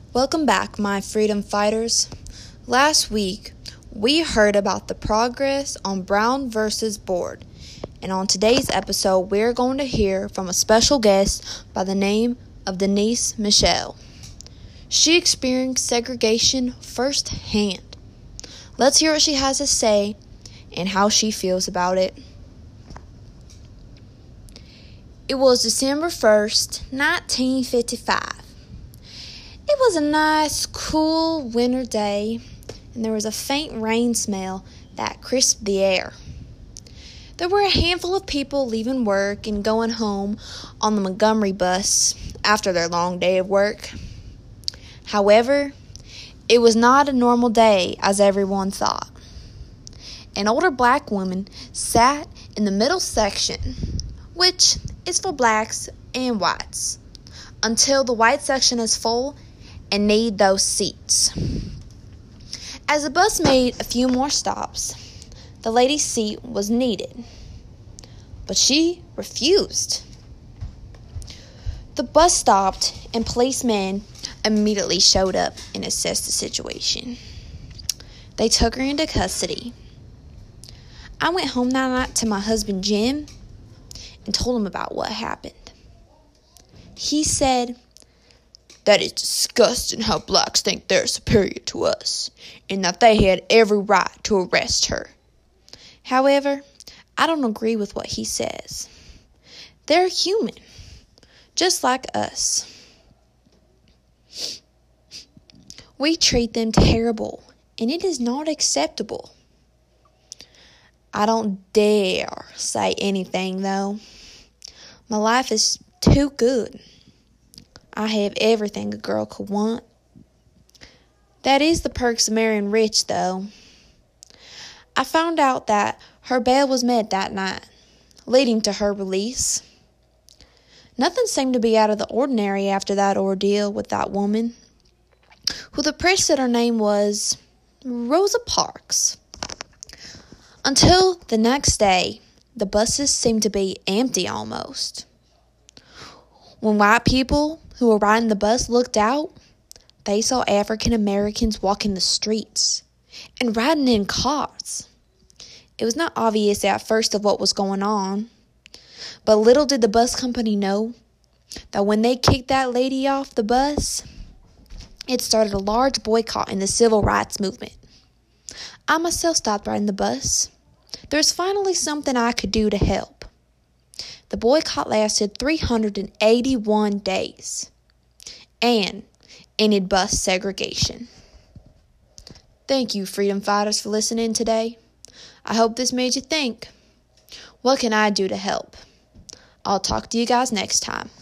Welcome back, my freedom fighters. Last week, we heard about the progress on Brown versus Board. And on today's episode, we're going to hear from a special guest by the name of Denise Michelle. She experienced segregation firsthand. Let's hear what she has to say and how she feels about it. It was December 1st, 1955. It was a nice, cool winter day, and there was a faint rain smell that crisped the air. There were a handful of people leaving work and going home on the Montgomery bus after their long day of work. However, it was not a normal day as everyone thought. An older black woman sat in the middle section, which is for blacks and whites, until the white section is full and need those seats. As the bus made a few more stops, the lady's seat was needed, but she refused. The bus stopped and policemen immediately showed up and assessed the situation. They took her into custody. I went home that night to my husband Jim and told him about what happened. He said, "That is disgusting how blacks think they're superior to us, and that they had every right to arrest her." However, I don't agree with what he says. They're human, just like us. We treat them terrible, and it is not acceptable. I don't dare say anything, though. My life is too good. I have everything a girl could want. That is the perks of marrying rich, though. I found out that her bail was met that night, leading to her release. Nothing seemed to be out of the ordinary after that ordeal with that woman, who the press said her name was Rosa Parks. Until the next day, the buses seemed to be empty almost. When white people who were riding the bus looked out, they saw African Americans walking the streets and riding in cars. It was not obvious at first of what was going on, but little did the bus company know that when they kicked that lady off the bus, it started a large boycott in the civil rights movement. I myself stopped riding the bus. There's finally something I could do to help. The boycott lasted 381 days and ended bus segregation. Thank you, freedom fighters, for listening today. I hope this made you think. What can I do to help? I'll talk to you guys next time.